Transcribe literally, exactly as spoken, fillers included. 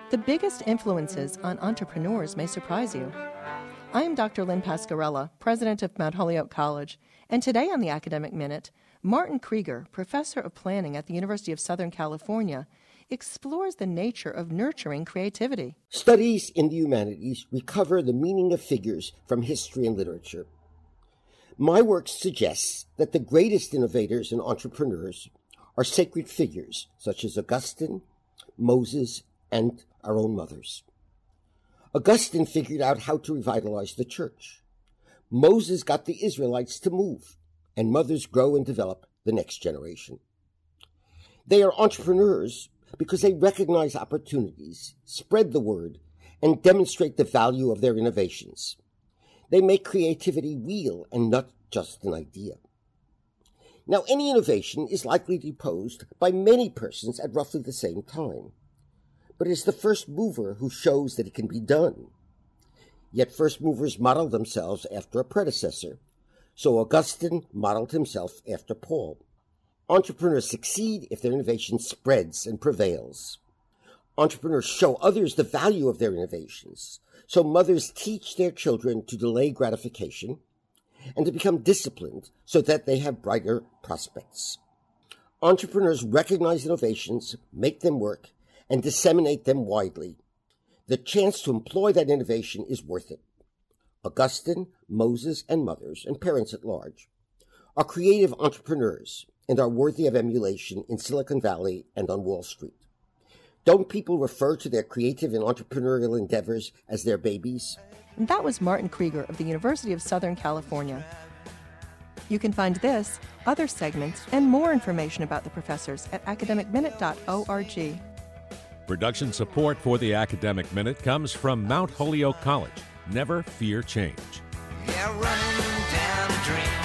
The biggest influences on entrepreneurs may surprise you. I am Doctor Lynn Pasquarella, president of Mount Holyoke College, and today on the Academic Minute, Martin Krieger, professor of planning at the University of Southern California, explores the nature of nurturing creativity. Studies in the humanities recover the meaning of figures from history and literature. My work suggests that the greatest innovators and entrepreneurs are sacred figures such as Augustine, Moses, and our own mothers. Augustine figured out how to revitalize the church. Moses got the Israelites to move, and mothers grow and develop the next generation. They are entrepreneurs because they recognize opportunities, spread the word, and demonstrate the value of their innovations. They make creativity real and not just an idea. Now, any innovation is likely to be posed by many persons at roughly the same time, but it is the first mover who shows that it can be done. Yet first movers model themselves after a predecessor, so Augustine modeled himself after Paul. Entrepreneurs succeed if their innovation spreads and prevails. Entrepreneurs show others the value of their innovations, so mothers teach their children to delay gratification and to become disciplined so that they have brighter prospects. Entrepreneurs recognize innovations, make them work, and disseminate them widely. The chance to employ that innovation is worth it. Augustine, Moses, and mothers, and parents at large, are creative entrepreneurs and are worthy of emulation in Silicon Valley and on Wall Street. Don't people refer to their creative and entrepreneurial endeavors as their babies? And that was Martin Krieger of the University of Southern California. You can find this, other segments, and more information about the professors at academic minute dot org. Production support for the Academic Minute comes from Mount Holyoke College. Never fear change. Yeah, running down a dream.